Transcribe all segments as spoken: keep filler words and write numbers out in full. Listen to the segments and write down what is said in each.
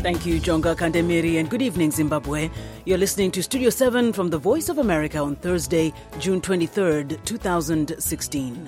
Thank you, Jonga Kandemiri, and good evening, Zimbabwe. You're listening to Studio seven from the Voice of America on Thursday, June twenty-third, twenty sixteen.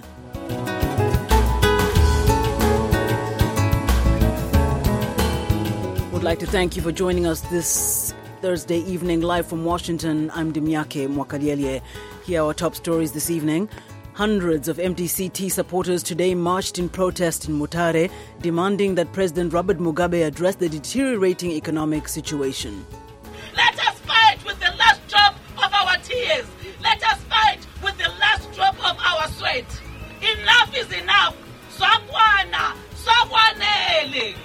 Would like to thank you for joining us this Thursday evening live from Washington. I'm Dimyake Mwakalielye. Here are our top stories this evening. Hundreds of M D C T supporters today marched in protest in Mutare, demanding that President Robert Mugabe address the deteriorating economic situation. Let us fight with the last drop of our tears. Let us fight with the last drop of our sweat. Enough is enough. Sakwana, sakwanele.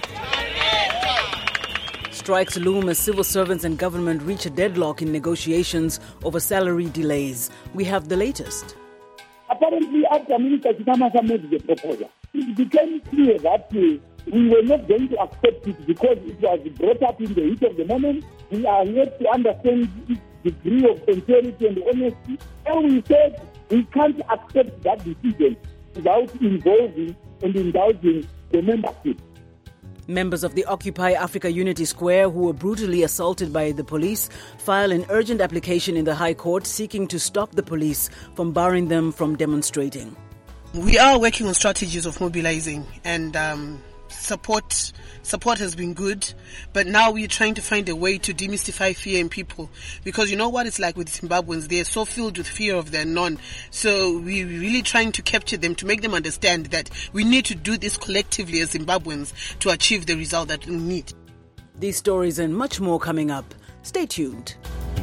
Strikes loom as civil servants and government reach a deadlock in negotiations over salary delays. We have the latest. Apparently, after Minister Chikamasa made the proposal, it became clear that uh, we were not going to accept it because it was brought up in the heat of the moment. We are yet to understand its degree of sincerity and honesty. And we said we can't accept that decision without involving and indulging the membership. Members of the Occupy Africa Unity Square, who were brutally assaulted by the police, file an urgent application in the High Court seeking to stop the police from barring them from demonstrating. We are working on strategies of mobilizing, and um, support support has been good, but now we're trying to find a way to demystify fear in people, because you know what it's like with Zimbabweans. They're so filled with fear of the unknown. So we're really trying to capture them, to make them understand that we need to do this collectively as Zimbabweans to achieve the result that we need. These stories and much more coming up. Stay tuned.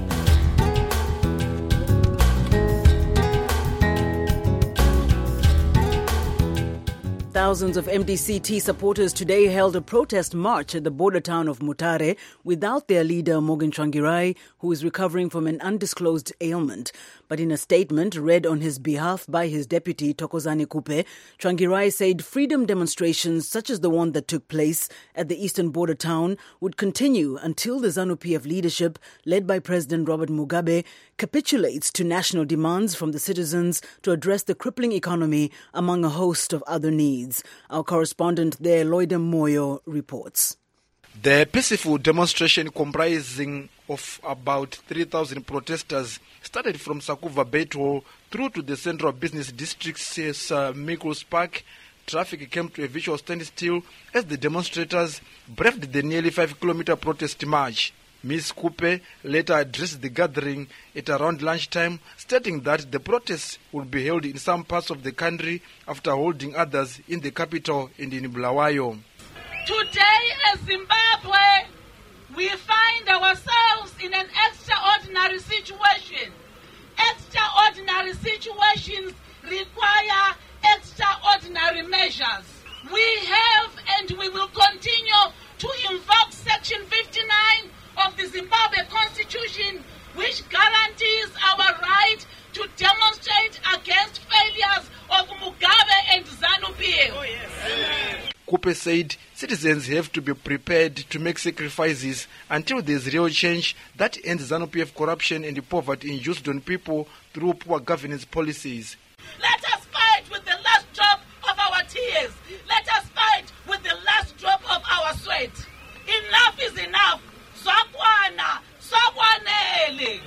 Thousands of M D C T supporters today held a protest march at the border town of Mutare without their leader Morgan Tsvangirai, who is recovering from an undisclosed ailment. But in a statement read on his behalf by his deputy Thokozani Kupe, Tsvangirai said freedom demonstrations such as the one that took place at the eastern border town would continue until the ZANU-P F leadership, led by President Robert Mugabe, capitulates to national demands from the citizens to address the crippling economy, among a host of other needs. Our correspondent there, Loida Moyo, reports. The peaceful demonstration, comprising of about three thousand protesters, started from Sakuva Beto through to the central business district's uh, Mikros Park. Traffic came to a visual standstill as the demonstrators braved the nearly five kilometer protest march. Miz Kupe later addressed the gathering at around lunchtime, stating that the protests would be held in some parts of the country after holding others in the capital and in Bulawayo. Today, as Zimbabwe, we find ourselves in an extraordinary situation. Extraordinary situations require extraordinary measures. We have and we will continue to invoke Section fifty-nine of the Zimbabwe Constitution, which guarantees our right to demonstrate against failures of Mugabe and ZANU-P F. Oh, yes. Kupe said citizens have to be prepared to make sacrifices until there is real change that ends ZANU-P F corruption and the poverty induced on people through poor governance policies. Let us fight with the last drop of our tears. Let us fight with the last drop of our sweat. Enough is enough. Sakwana, sakwanele.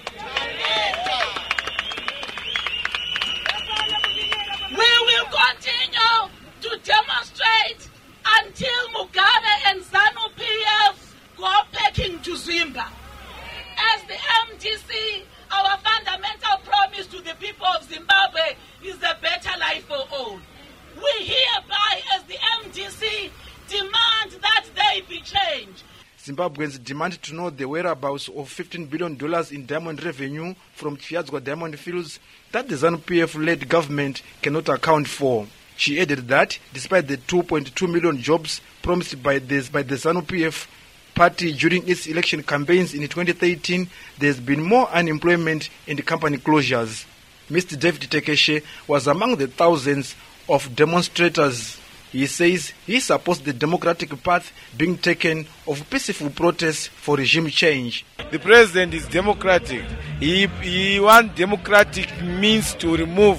We will continue to demonstrate until Mugabe and ZANU-P F go packing to Zimba. As the M D C, our fundamental promise to the people of Zimbabwe is a better life for all. We hereby, as the M D C, demand that there be change. Zimbabweans demand to know the whereabouts of fifteen billion dollars in diamond revenue from Chiadzwa diamond fields that the ZANU-P F-led government cannot account for. She added that despite the two point two million jobs promised by, this, by the ZANU-P F party during its election campaigns in twenty thirteen, there has been more unemployment and company closures. Mister David Tekeshe was among the thousands of demonstrators. He says he supports the democratic path being taken of peaceful protests for regime change. The president is democratic. He, he wants democratic means to remove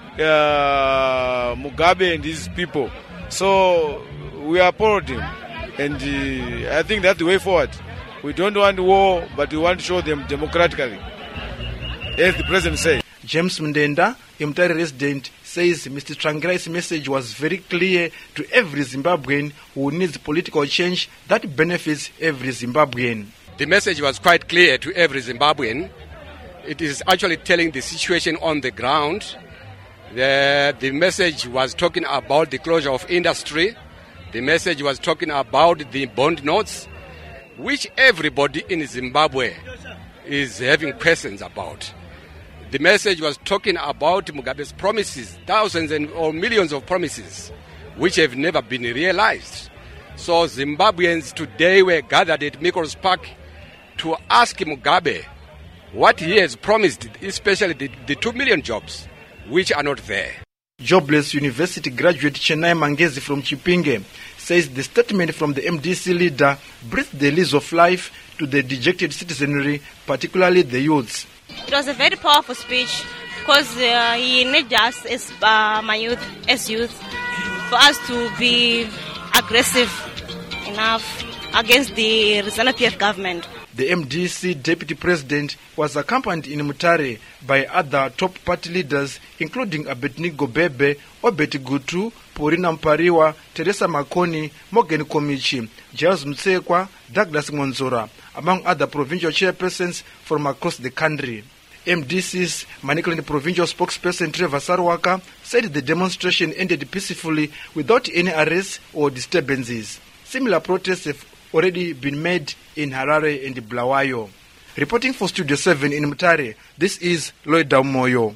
uh, Mugabe and his people. So we applaud him. And uh, I think that's the way forward. We don't want war, but we want to show them democratically, as the president said. James Mndenda, a Mutare resident, says Mister Tsvangirai's message was very clear to every Zimbabwean who needs political change that benefits every Zimbabwean. The message was quite clear to every Zimbabwean. It is actually telling the situation on the ground. The, the message was talking about the closure of industry. The message was talking about the bond notes, which everybody in Zimbabwe is having questions about. The message was talking about Mugabe's promises, thousands and or millions of promises, which have never been realized. So Zimbabweans today were gathered at Mikos Park to ask Mugabe what he has promised, especially the, the two million jobs, which are not there. Jobless university graduate Chenai Mangezi from Chipinge says the statement from the M D C leader breathed the lease of life to the dejected citizenry, particularly the youths. It was a very powerful speech because uh, he needed us as uh, my youth, as youth, for us to be aggressive enough against the ZANU-P F government. The M D C deputy president was accompanied in Mutare by other top party leaders, including Abednego Bebe, Obeti Gutu, Porina Mpariwa, Teresa Makoni, Morgan Komichi, Giles Mtsekwa, Douglas Monzora, among other provincial chairpersons from across the country. M D C's Manicaland provincial spokesperson Trevor Sarwaka said the demonstration ended peacefully without any arrests or disturbances. Similar protests have already been made in Harare and Bulawayo. Reporting for Studio seven in Mutare, this is Lloyd Daumoyo.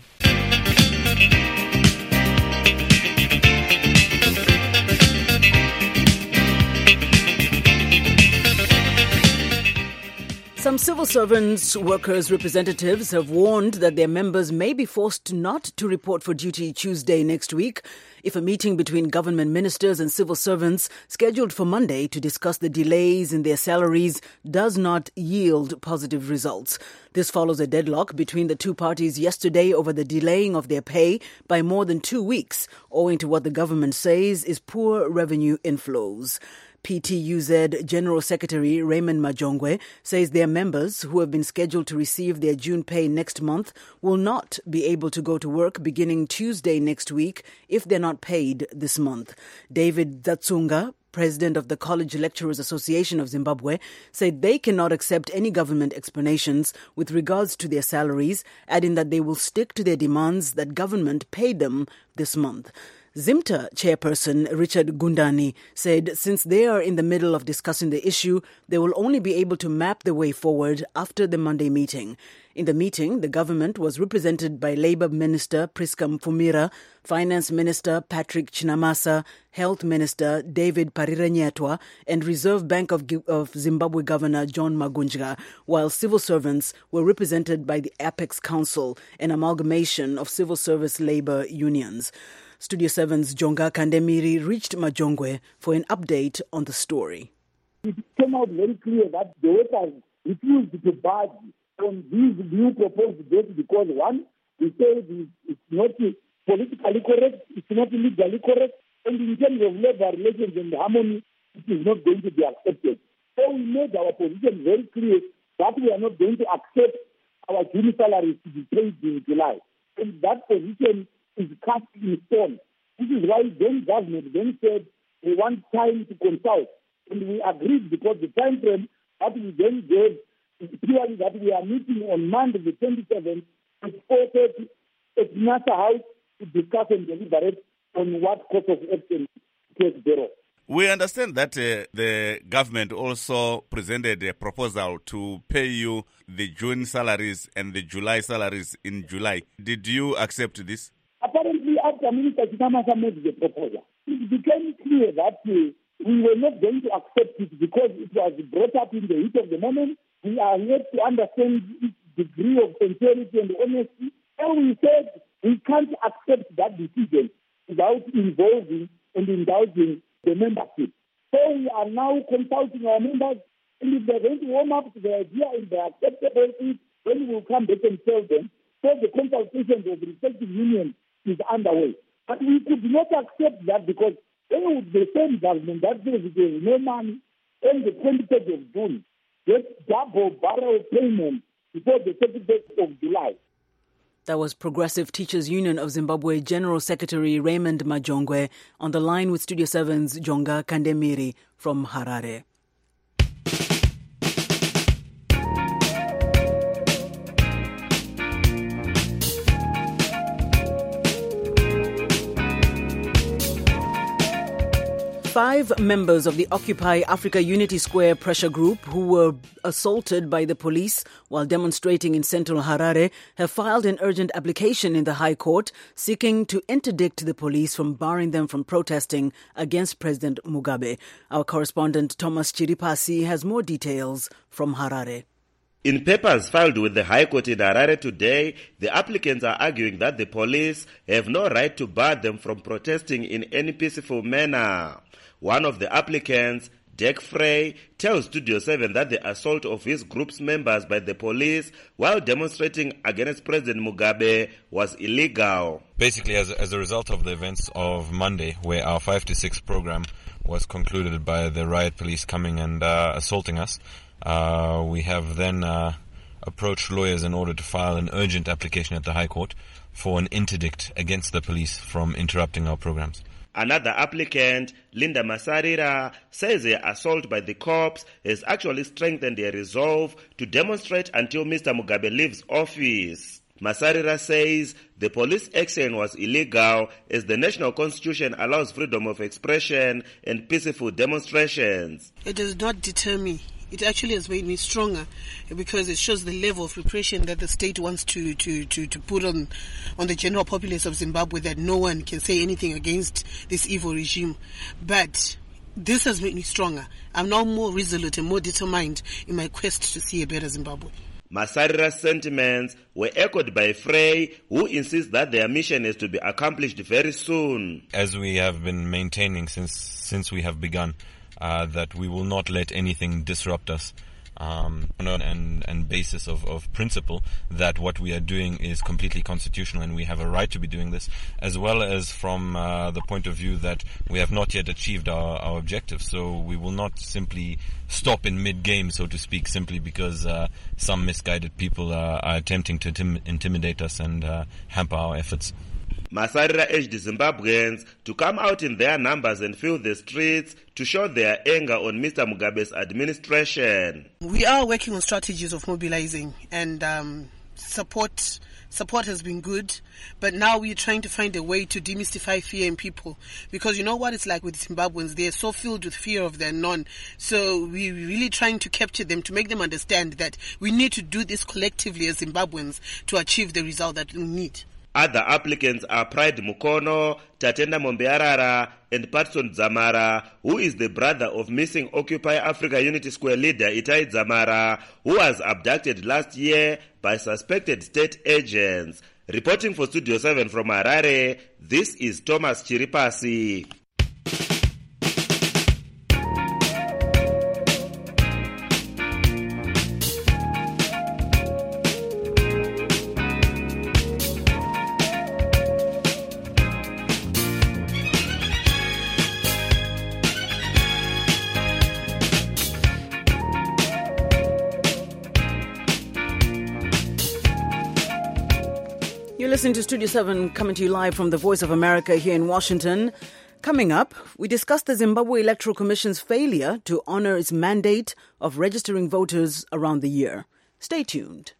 Some civil servants, workers' representatives have warned that their members may be forced not to report for duty Tuesday next week if a meeting between government ministers and civil servants scheduled for Monday to discuss the delays in their salaries does not yield positive results. This follows a deadlock between the two parties yesterday over the delaying of their pay by more than two weeks, owing to what the government says is poor revenue inflows. P T U Z General Secretary Raymond Majongwe says their members, who have been scheduled to receive their June pay next month, will not be able to go to work beginning Tuesday next week if they're not paid this month. David Zatsunga, president of the College Lecturers Association of Zimbabwe, said they cannot accept any government explanations with regards to their salaries, adding that they will stick to their demands that government pay them this month. Zimta chairperson Richard Gundani said since they are in the middle of discussing the issue, they will only be able to map the way forward after the Monday meeting. In the meeting, the government was represented by Labour Minister Priska Mfumira, Finance Minister Patrick Chinamasa, Health Minister David Parirenyetwa, and Reserve Bank of, of Zimbabwe Governor John Magunjga, while civil servants were represented by the Apex Council, an amalgamation of civil service labour unions. Studio seven's Jonga Kandemiri reached Majongwe for an update on the story. It came out very clear that the workers refused to budge on these new proposed dates because, one, we say it's not politically correct, it's not legally correct, and in terms of labor relations and harmony, it is not going to be accepted. So we made our position very clear that we are not going to accept our June salaries to be paid in July. And that position is cast in stone. This is why then government then said we want time to consult. And we agreed because the time frame that we then gave is clearly that we are meeting on Monday the twenty-seventh at four thirty at NASA House to discuss and deliberate on what course of action to take thereof. We understand that uh, the government also presented a proposal to pay you the June salaries and the July salaries in July. Did you accept this? Apparently, after Minister Chinamasa made the proposal, it became clear that uh, we were not going to accept it because it was brought up in the heat of the moment. We are yet to understand its degree of sincerity and honesty. So we said we can't accept that decision without involving and indulging the membership. So we are now consulting our members, and if they're going to warm up to the idea and they're acceptable to it, then we'll come back and tell them. So the consultation of the respective unions is underway. But we could not accept that because then with the same government that says there is no money, on the twenty-third of June get double barrel payment before the thirty-first of July. That was Progressive Teachers Union of Zimbabwe General Secretary Raymond Majongwe on the line with Studio seven's Jonga Kandemiri from Harare. Five members of the Occupy Africa Unity Square pressure group who were assaulted by the police while demonstrating in central Harare have filed an urgent application in the High Court seeking to interdict the police from barring them from protesting against President Mugabe. Our correspondent Thomas Chiripasi has more details from Harare. In papers filed with the High Court in Harare today, the applicants are arguing that the police have no right to bar them from protesting in any peaceful manner. One of the applicants, Dek Frey, tells Studio seven that the assault of his group's members by the police while demonstrating against President Mugabe was illegal. Basically, as a, as a result of the events of Monday, where our five to six program was concluded by the riot police coming and uh, assaulting us, uh, we have then uh, approached lawyers in order to file an urgent application at the High Court for an interdict against the police from interrupting our programs. Another applicant, Linda Masarira, says the assault by the cops has actually strengthened their resolve to demonstrate until Mister Mugabe leaves office. Masarira says the police action was illegal as the national constitution allows freedom of expression and peaceful demonstrations. It does not deter me. It actually has made me stronger because it shows the level of repression that the state wants to, to, to, to put on, on the general populace of Zimbabwe, that no one can say anything against this evil regime. But this has made me stronger. I'm now more resolute and more determined in my quest to see a better Zimbabwe. Masarira's sentiments were echoed by Frey, who insists that their mission is to be accomplished very soon. As we have been maintaining since since we have begun, Uh, that we will not let anything disrupt us um, on an and basis of, of principle that what we are doing is completely constitutional and we have a right to be doing this, as well as from uh, the point of view that we have not yet achieved our, our objective. So we will not simply stop in mid-game, so to speak, simply because uh, some misguided people uh, are attempting to intim- intimidate us and uh, hamper our efforts. Masarira urged Zimbabweans to come out in their numbers and fill the streets to show their anger on Mister Mugabe's administration. We are working on strategies of mobilizing, and um, support support has been good, but now we're trying to find a way to demystify fear in people, because you know what it's like with Zimbabweans. They're so filled with fear of the unknown. So we're really trying to capture them, to make them understand that we need to do this collectively as Zimbabweans to achieve the result that we need. Other applicants are Pride Mukono, Tatenda Mombearara, and Patson Zamara, who is the brother of missing Occupy Africa Unity Square leader Itai Zamara, who was abducted last year by suspected state agents. Reporting for Studio seven from Harare, this is Thomas Chiripasi. You're listening to Studio seven, coming to you live from the Voice of America here in Washington. Coming up, we discuss the Zimbabwe Electoral Commission's failure to honor its mandate of registering voters around the year. Stay tuned.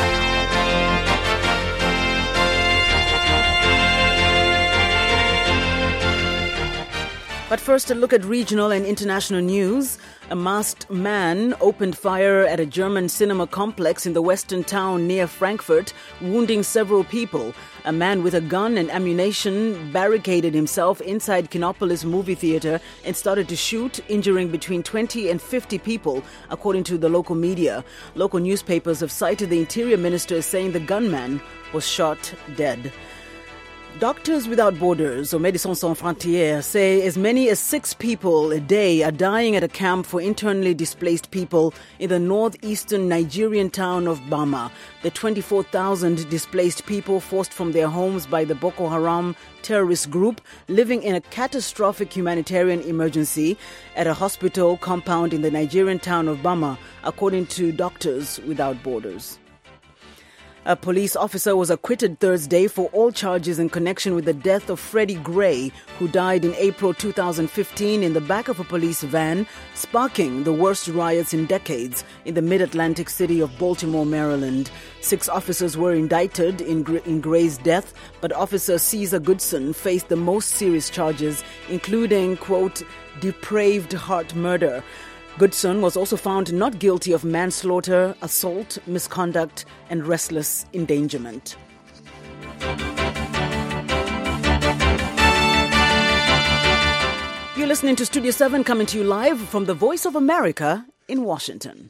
But first, a look at regional and international news. A masked man opened fire at a German cinema complex in the western town near Frankfurt, wounding several people. A man with a gun and ammunition barricaded himself inside Kinopolis movie theater and started to shoot, injuring between twenty and fifty people, according to the local media. Local newspapers have cited the interior minister as saying the gunman was shot dead. Doctors Without Borders, or Médecins Sans Frontières, say as many as six people a day are dying at a camp for internally displaced people in the northeastern Nigerian town of Bama. The twenty-four thousand displaced people forced from their homes by the Boko Haram terrorist group living in a catastrophic humanitarian emergency at a hospital compound in the Nigerian town of Bama, according to Doctors Without Borders. A police officer was acquitted Thursday for all charges in connection with the death of Freddie Gray, who died in April two thousand fifteen in the back of a police van, sparking the worst riots in decades in the mid-Atlantic city of Baltimore, Maryland. Six officers were indicted in, in Gray's death, but Officer Caesar Goodson faced the most serious charges, including, quote, depraved heart murder. Goodson was also found not guilty of manslaughter, assault, misconduct, and restless endangerment. You're listening to Studio seven, coming to you live from the Voice of America in Washington.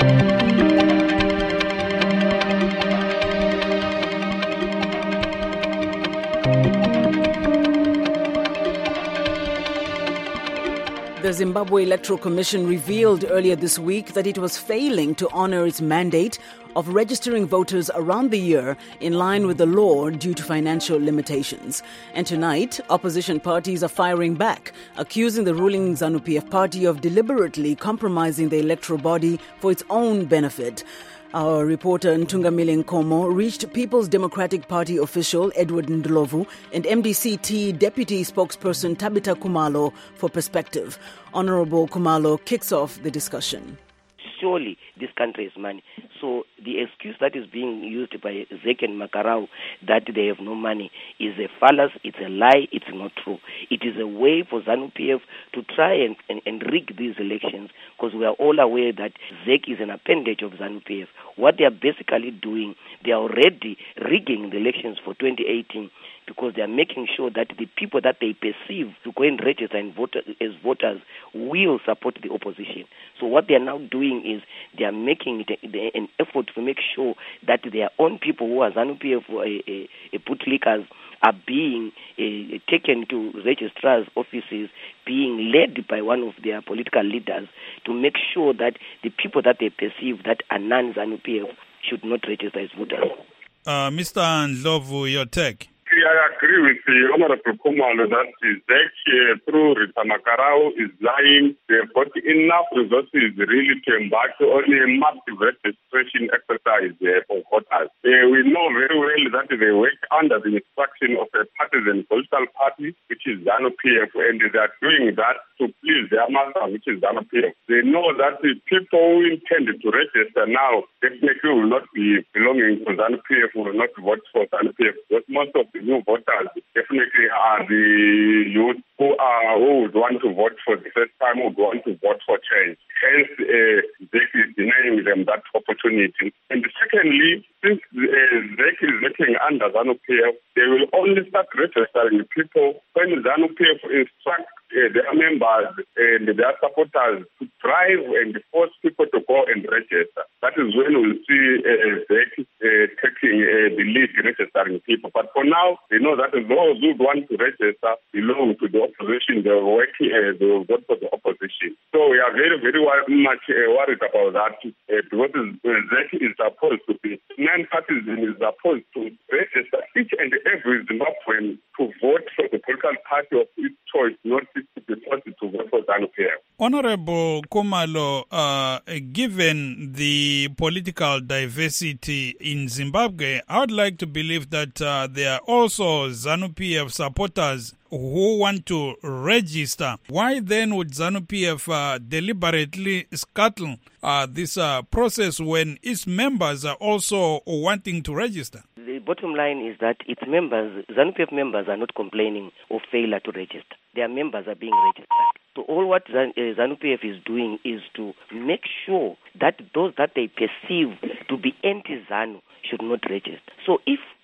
The Zimbabwe Electoral Commission revealed earlier this week that it was failing to honor its mandate of registering voters around the year in line with the law due to financial limitations. And tonight, opposition parties are firing back, accusing the ruling ZANU-P F party of deliberately compromising the electoral body for its own benefit. Our reporter Ntungamile Nkomo reached People's Democratic Party official Edward Ndlovu and M D C T Deputy Spokesperson Tabitha Kumalo for perspective. Honorable Kumalo kicks off the discussion. Surely this country is money. So the excuse that is being used by Zek and Makarau that they have no money is a fallacy, it's a lie, it's not true. It is a way for ZANU-P F to try and, and, and rig these elections, because we are all aware that Zek is an appendage of ZANU-P F. What they are basically doing, they are already rigging the elections for twenty eighteen, because they are making sure that the people that they perceive to go and register and vote as voters will support the opposition. So what they are now doing is they are making it a, an effort to make sure that their own people who are ZANU-P F uh, uh, bootlickers are being uh, taken to registrars' offices, being led by one of their political leaders to make sure that the people that they perceive that are non-ZANU-P F should not register as voters. Uh, Mister Ndlovu, your take. I agree with the Honorable Kumalo that Zek uh, through Rita Makarau is lying. They've got enough resources really to embark on a massive registration exercise uh, for voters. Uh, we know very well that they work under the instruction of a partisan political party, which is ZANU-P F, and they are doing that to please their master, which is ZANU-P F. They know that the people who intend to register now definitely will not be belonging to ZANU-P F, will not vote for ZANU-P F, because most of the new voters definitely are the youth who are who would want to vote for the first time, who would want to vote for change. Hence, uh, Zek is denying them that opportunity. And secondly, since uh, Zek is working under ZANU-P F, they will only start registering people when ZANU-P F instructs uh, their members and their supporters to drive and force people to go and register. That is when we'll see uh, Zek uh, taking uh, the lead in registering people. But for now, they know that those who want to register belong to the opposition. They will work, uh, they will vote for the opposition. So we are very, very much uh, worried about that uh, because uh, Zek is supposed to be, non-partisan is supposed to register each and every Zimbabwean to vote for the political party of its choice, not to be forced to vote for ZANU-P F. Honorable Kumalo, uh, given the political diversity in Zimbabwe, I would like to believe that uh, there are also ZANU-P F supporters who want to register. Why then would ZANU-P F uh, deliberately scuttle uh, this uh, process when its members are also wanting to register? The bottom line is that its members, ZANU-P F members, are not complaining of failure to register. Their members are being registered. So all what ZANU-P F is doing is to make sure that those that they perceive to be anti-ZANU should not register. So if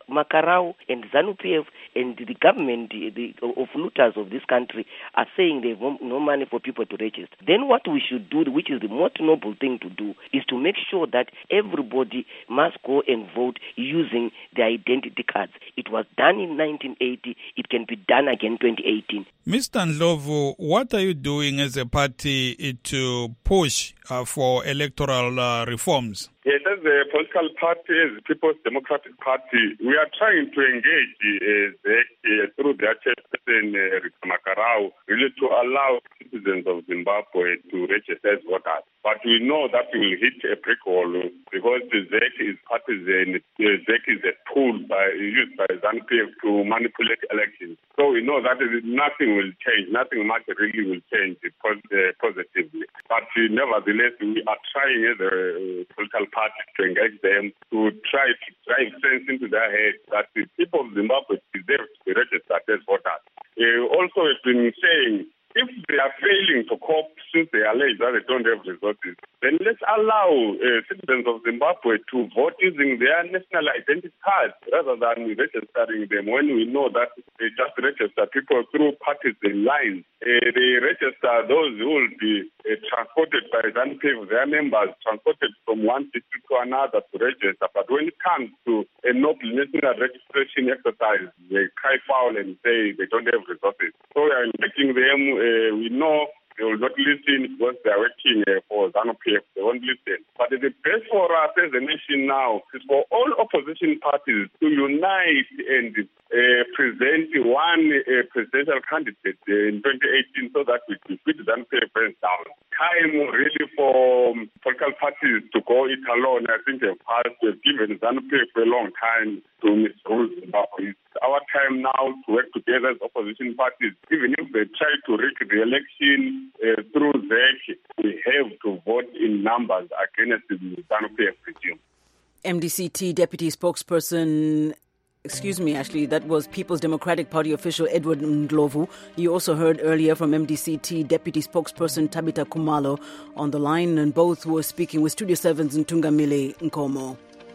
Makarau and ZANU-P F and the government the, the, of looters of this country are saying they have no money for people to register. Then what we should do, which is the most noble thing to do, is to make sure that everybody must go and vote using their identity cards. It was done in nineteen eighty. It can be done again in twenty eighteen. Mister Ndlovu, what are you doing as a party to push uh, for electoral uh, reforms? Yes, as a political party, as the People's Democratic Party, we are trying to engage uh, the, uh, through their chairperson, uh, Rita Makarau, really to allow citizens of Zimbabwe to register as voters. But we know that we will hit a brick wall because the Z E C is partisan. The Z E C is a tool by, used by ZANU-P F to manipulate elections. So we know that nothing will change, nothing much really will change positively. But nevertheless, we are trying as a political party to engage them, to try to drive sense into their heads that the people of Zimbabwe deserve to be registered as voters. Uh, also, it's been saying, if they are failing to cope since they allege that they don't have resources, then let's allow uh, citizens of Zimbabwe to vote using their national identity cards rather than registering them when we know that they just register people through partisan lines. Uh, they register those who will be uh, transported by ZANU-P F, their members transported from one district to another to register. But when it comes to a noble national registration exercise, they cry foul and say they don't have resources. So we are making them. Uh, we know they will not listen because they are working uh, for ZANU-P F. They won't listen. But the best for us as a nation now is for all opposition parties to unite and uh, present one uh, presidential candidate uh, in twenty eighteen so that we defeat ZANU-P F hands down. Time really for um, political parties to go it alone. I think they've passed. They've given ZANU-P F for a long time to misrule Zimbabwe. It's our time now to work together as opposition parties. Even if they try to rig the election uh, through Z E C, we have to vote in numbers against the ZANU-P F regime. M D C T Deputy Spokesperson, excuse me, actually, that was People's Democratic Party official Edward Ndlovu. You also heard earlier from M D C T Deputy Spokesperson Tabitha Khumalo on the line, and both were speaking with Studio seven's Ntungamile Nkomo.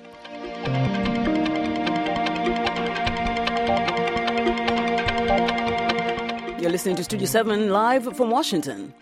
You're listening to Studio seven live from Washington.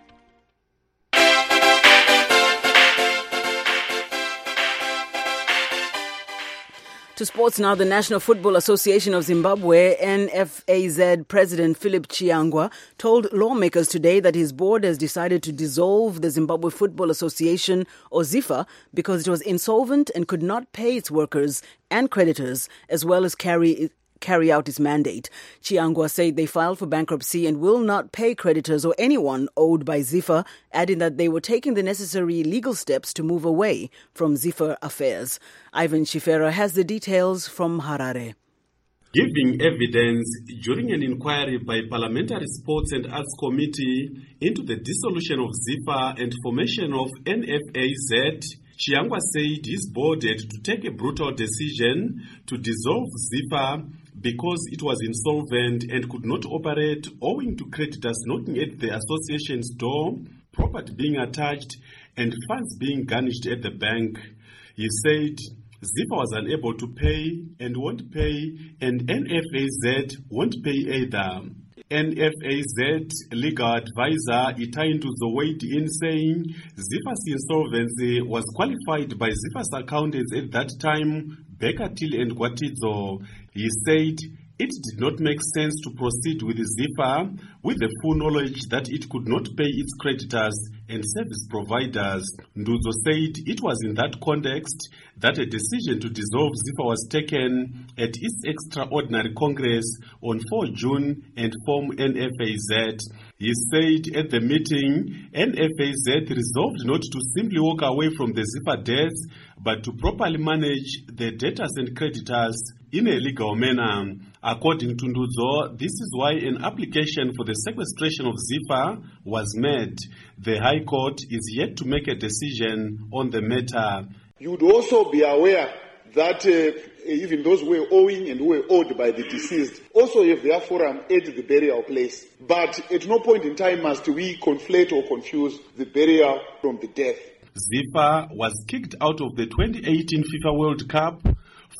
To sports now, the National Football Association of Zimbabwe, N F A Z President Philip Chiangwa, told lawmakers today that his board has decided to dissolve the Zimbabwe Football Association, or ZIFA, because it was insolvent and could not pay its workers and creditors, as well as carry carry out its mandate. Chiangwa said they filed for bankruptcy and will not pay creditors or anyone owed by ZIFA, adding that they were taking the necessary legal steps to move away from ZIFA affairs. Ivan Shifera has the details from Harare. Giving evidence during an inquiry by Parliamentary Sports and Arts Committee into the dissolution of ZIFA and formation of N F A Z, Chiangwa said his board had to take a brutal decision to dissolve ZIFA because it was insolvent and could not operate owing to creditors knocking at the association's door, property being attached, and funds being garnished at the bank. He said ZIFA was unable to pay and won't pay, and N F A Z won't pay either. N F A Z legal advisor Itaintu weighed in, saying ZIFA's insolvency was qualified by ZIFA's accountants at that time, Becker Till and Gwatidzo. He said it did not make sense to proceed with ZIFA with the full knowledge that it could not pay its creditors and service providers. Nduzo said it was in that context that a decision to dissolve ZIFA was taken at its extraordinary congress on the fourth of June and form N F A Z. He said at the meeting, N F A Z resolved not to simply walk away from the ZIFA debts, but to properly manage the debtors and creditors in a legal manner. According to Nduzo, this is why an application for the sequestration of ZIFA was made. The High Court is yet to make a decision on the matter. You would also be aware that uh, even those who were owing and who were owed by the deceased also have their forum at the burial place. But at no point in time must we conflate or confuse the burial from the death. ZIFA was kicked out of the twenty eighteen FIFA World Cup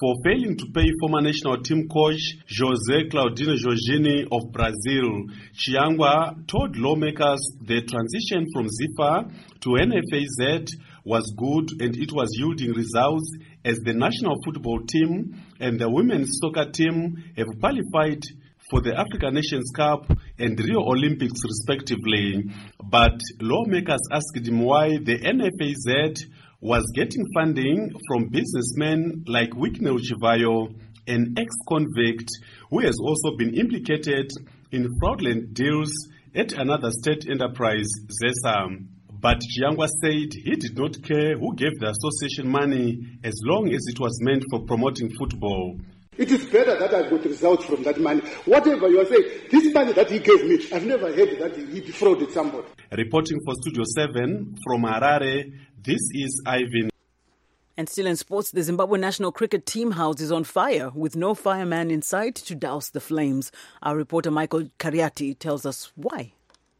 for failing to pay former national team coach José Claudinho Jorginho of Brazil. Chiangwa told lawmakers the transition from ZIFA to N F A Z was good and it was yielding results, as the national football team and the women's soccer team have qualified for the African Nations Cup and Rio Olympics respectively. But lawmakers asked him why the N F A Z was getting funding from businessmen like Wicknell Chivayo, an ex-convict who has also been implicated in fraudulent deals at another state enterprise, ZESA. But Chiangwa said he did not care who gave the association money as long as it was meant for promoting football. It is better that I got results from that money. Whatever you are saying, this money that he gave me, I've never heard that he defrauded somebody. Reporting for Studio seven from Harare, this is Ivan. And still in sports, the Zimbabwe national cricket team house is on fire with no fireman in sight to douse the flames. Our reporter Michael Kariati tells us why.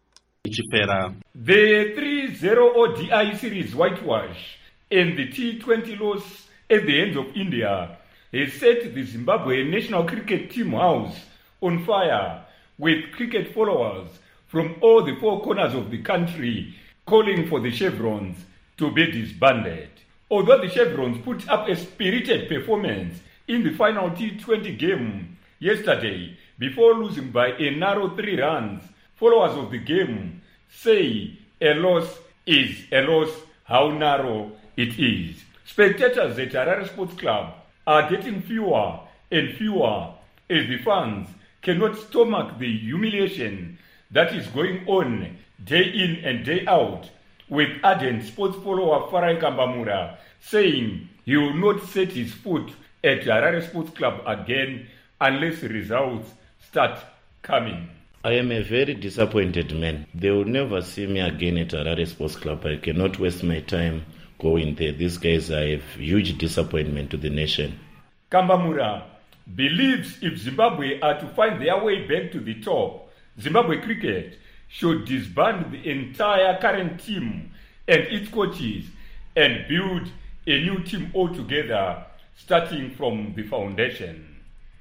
The three zero O D I series whitewash and the T twenty loss at the hands of India has set the Zimbabwe national cricket team house on fire, with cricket followers from all the four corners of the country calling for the Chevrons to be disbanded. Although the Chevrons put up a spirited performance in the final T twenty game yesterday before losing by a narrow three runs, followers of the game say a loss is a loss, how narrow it is. Spectators at Harare Sports Club are getting fewer and fewer as the fans cannot stomach the humiliation that is going on day in and day out, with ardent sports follower Farai Kambamura saying he will not set his foot at Harare Sports Club again unless results start coming. I am a very disappointed man. They will never see me again at Harare Sports Club. I cannot waste my time going there. These guys are a huge disappointment to the nation. Kambamura believes if Zimbabwe are to find their way back to the top, Zimbabwe cricket should disband the entire current team and its coaches and build a new team altogether, starting from the foundation.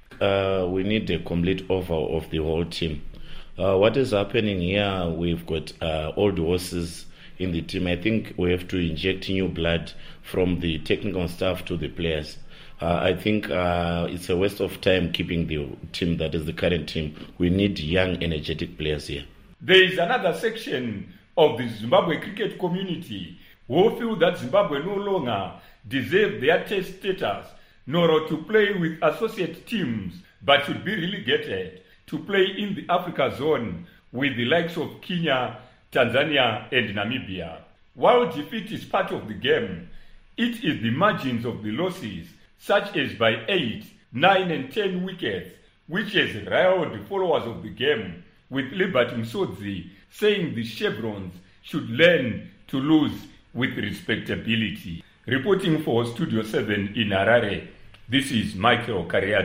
Uh, we need a complete overhaul of the whole team. Uh, what is happening here, we've got uh, old horses in the team. I think we have to inject new blood from the technical staff to the players. Uh, I think uh, it's a waste of time keeping the team that is the current team. We need young, energetic players here. There is another section of the Zimbabwe cricket community who feel that Zimbabwe no longer deserve their test status, nor to play with associate teams, but should be relegated to play in the Africa zone with the likes of Kenya, Tanzania and Namibia. While defeat is part of the game, it is the margins of the losses, such as by eight, nine and ten wickets, which has riled the followers of the game, with Liberty Msodzi saying the Chevrons should learn to lose with respectability. Reporting for Studio seven in Harare, this is Michael Kariati.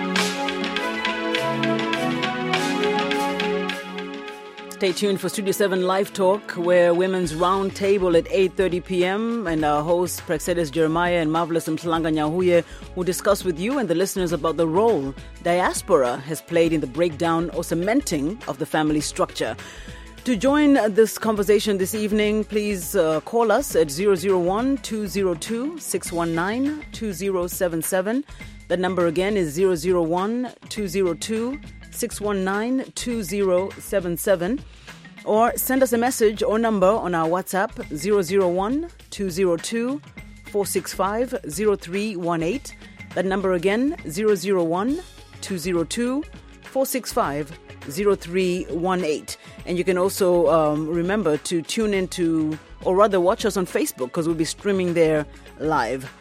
Stay tuned for Studio seven Live Talk, where Women's Round Table at eight thirty p.m. and our hosts, Praxedis Jeremiah and Marvelous Mtlanga Nyahuye, will discuss with you and the listeners about the role diaspora has played in the breakdown or cementing of the family structure. To join this conversation this evening, please uh, call us at zero zero one, two zero two, six one nine, two zero seven seven. That number again is zero zero one, two zero two, six one nine, two zero seven seven. Or send us a message or number on our WhatsApp zero zero one, two zero two, four six five, zero three one eight. That number again, zero zero one, two zero two, four six five, zero three one eight. And you can also um, remember to tune in to, or rather watch us on Facebook, because we'll be streaming there live.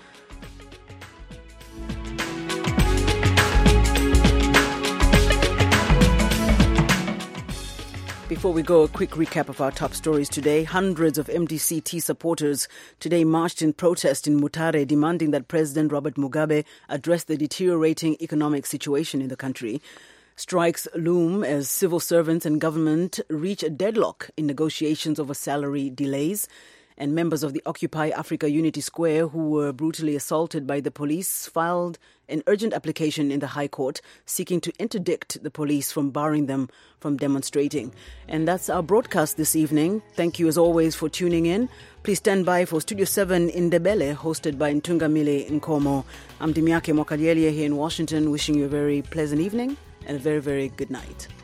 Before we go, a quick recap of our top stories today. Hundreds of M D C T supporters today marched in protest in Mutare, demanding that President Robert Mugabe address the deteriorating economic situation in the country. Strikes loom as civil servants and government reach a deadlock in negotiations over salary delays. And members of the Occupy Africa Unity Square, who were brutally assaulted by the police, filed an urgent application in the High Court seeking to interdict the police from barring them from demonstrating. And that's our broadcast this evening. Thank you as always for tuning in. Please stand by for Studio seven in Ndebele, hosted by Ntungamile Nkomo. I'm Dimiake Mwakaliele here in Washington, wishing you a very pleasant evening and a very, very good night.